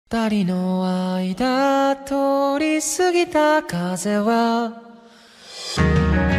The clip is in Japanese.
二人の間通り過ぎた風は